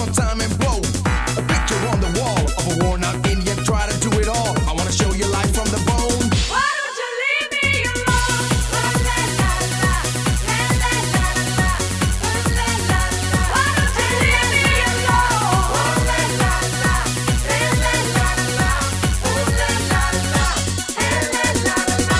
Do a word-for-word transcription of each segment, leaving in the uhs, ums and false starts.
on time and blow. A picture on the wall of a worn out Indian, try to do it all. I wanna show you life from the bone. Why don't you leave me alone? La la la la, la la la la, la la la. Why don't you leave me alone? La la la, la la la la, la la la, la la la.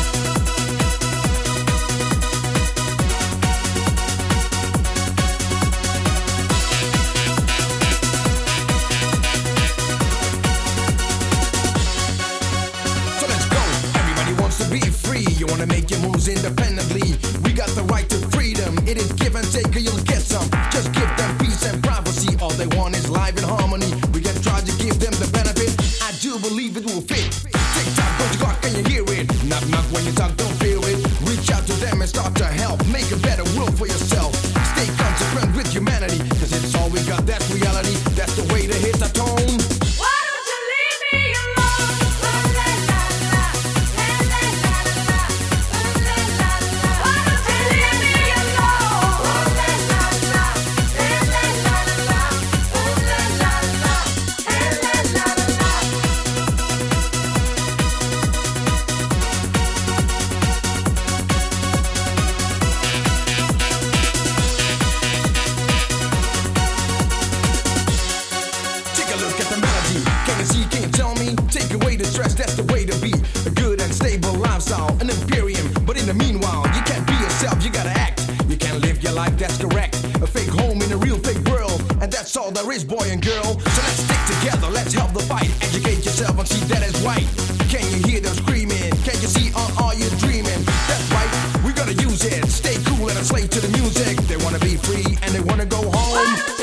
So let's go. Everybody wants to be free. You wanna make your moves independently. We got the right to freedom. It is give and take, or you'll get some. Just give them peace and privacy. All they want is life in harmony. We can try to give them the benefit. I do believe it will fit. Tick tock, don't you clock, can you hear it? Knock knock when you talk, don't feel it. Reach out to them and start to help. Make a better world for yourself. Stay consequent with humanity, cause it's all we got, that's reality. That's the way to hit the tone. Why don't you leave me alone? La la la la, la la la la, la la la. Why don't you leave me alone? La la la, la la la la, la la la, la la la. Take a look at the melody. Can you see, can you tell me? Take away the stress, that's the way to be. A good and stable lifestyle, an imperium. But in the meanwhile, you can't be yourself, you gotta act. You can't live your life, that's correct. A fake home in a real fake world. And that's all there is, boy and girl. So let's stick together, let's help the fight. Educate yourself and see that is right. Can you hear them screaming? Can you see, uh, are you dreaming? That's right, we gotta use it. Stay cool and a slave to the music. They wanna be free and they wanna go home.